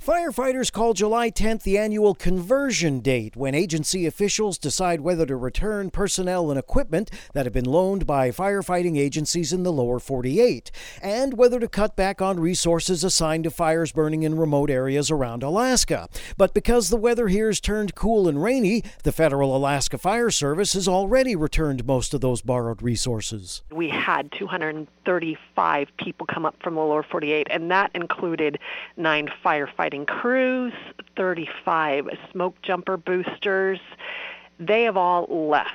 Firefighters call July 10th the annual conversion date, when agency officials decide whether to return personnel and equipment that have been loaned by firefighting agencies in the lower 48, and whether to cut back on resources assigned to fires burning in remote areas around Alaska. But because the weather here has turned cool and rainy, the Federal Alaska Fire Service has already returned most of those borrowed resources. We had 235 people come up from the lower 48, and that included 9 firefighting crews, 35 smoke jumper boosters. They have all left.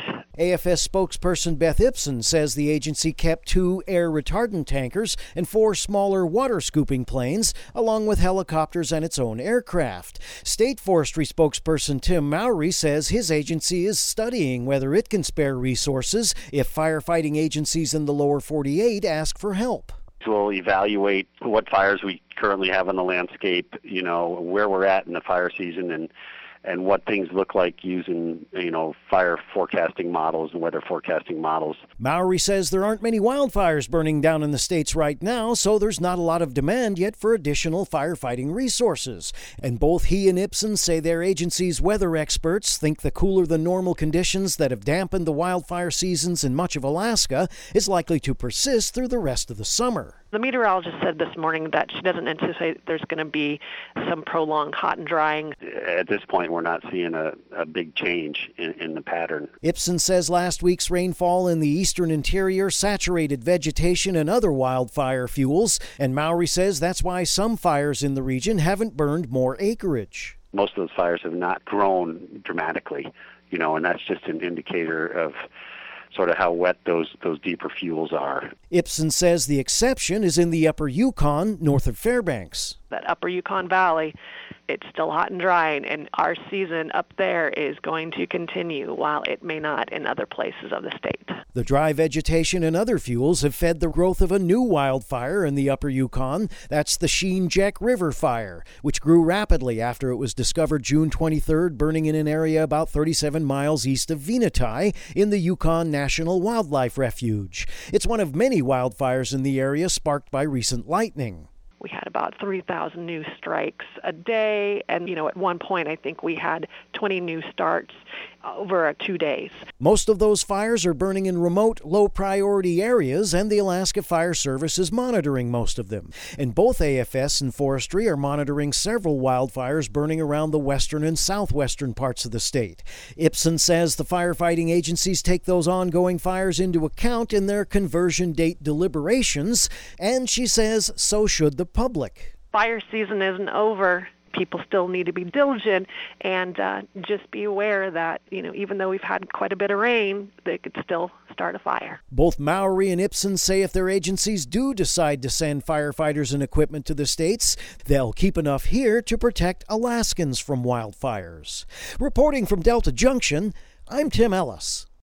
AFS spokesperson Beth Ipson says the agency kept 2 air retardant tankers and 4 smaller water scooping planes, along with helicopters and its own aircraft. State Forestry spokesperson Tim Mowry says his agency is studying whether it can spare resources if firefighting agencies in the lower 48 ask for help. We'll evaluate what fires we currently have on the landscape, where we're at in the fire season, and what things look like using, fire forecasting models and weather forecasting models. Mowry says there aren't many wildfires burning down in the states right now, so there's not a lot of demand yet for additional firefighting resources. And both he and Ipson say their agency's weather experts think the cooler than normal conditions that have dampened the wildfire seasons in much of Alaska is likely to persist through the rest of the summer. The meteorologist said this morning that she doesn't anticipate there's going to be some prolonged hot and drying. At this point, we're not seeing a big change in the pattern. Ipson says last week's rainfall in the eastern interior saturated vegetation and other wildfire fuels, and Mowry says that's why some fires in the region haven't burned more acreage. Most of those fires have not grown dramatically, and that's just an indicator of sort of how wet those deeper fuels are. Ipson says the exception is in the upper Yukon, north of Fairbanks. That upper Yukon Valley, it's still hot and dry, and our season up there is going to continue, while it may not in other places of the state. The dry vegetation and other fuels have fed the growth of a new wildfire in the upper Yukon. That's the Sheen-Jack River Fire, which grew rapidly after it was discovered June 23rd, burning in an area about 37 miles east of Venati in the Yukon National Wildlife Refuge. It's one of many wildfires in the area sparked by recent lightning. We had about 3,000 new strikes a day, and at one point I think we had 20 new starts over 2 days. Most of those fires are burning in remote, low-priority areas, and the Alaska Fire Service is monitoring most of them. And both AFS and Forestry are monitoring several wildfires burning around the western and southwestern parts of the state. Ipson says the firefighting agencies take those ongoing fires into account in their conversion date deliberations, and she says so should the public. Fire season isn't over. People still need to be diligent and just be aware that, even though we've had quite a bit of rain, they could still start a fire. Both Mowry and Ipson say if their agencies do decide to send firefighters and equipment to the states, they'll keep enough here to protect Alaskans from wildfires. Reporting from Delta Junction, I'm Tim Ellis.